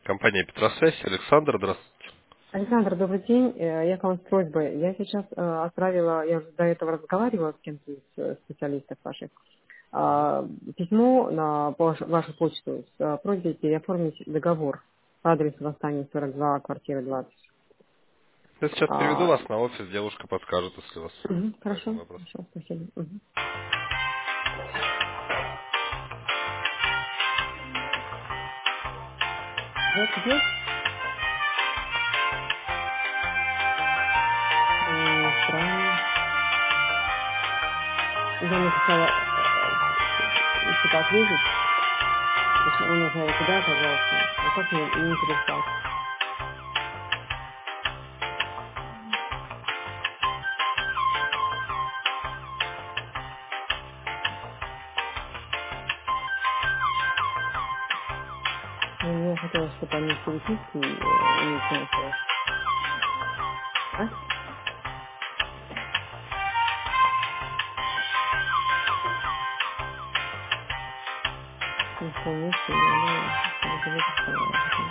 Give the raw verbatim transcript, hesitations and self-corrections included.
Компания Петросвязь. Александр, здравствуйте. Александр, добрый день. Э, Я к вам с просьбой. Я сейчас э, отправила, я уже до этого разговаривала с кем-то из э, специалистов ваших, Мгм. а, письмо на ваш- вашу почту с э, просьбой переоформить договор по адресу Восстания сорок два, квартира двадцать. Я сейчас переведу А, вас на офис, девушка подскажет, если у вас мгм, по этому хорошо, вопросу. хорошо, спасибо. Мгм. Вот идет. М, Странно. Я написала, э, э, типа ответить, если он нажал куда, пожалуйста. А как мне не переслать? Ну, я хотела, чтобы они переписки э, иметь начали. А? На том месте не надо, чтобы это выписала.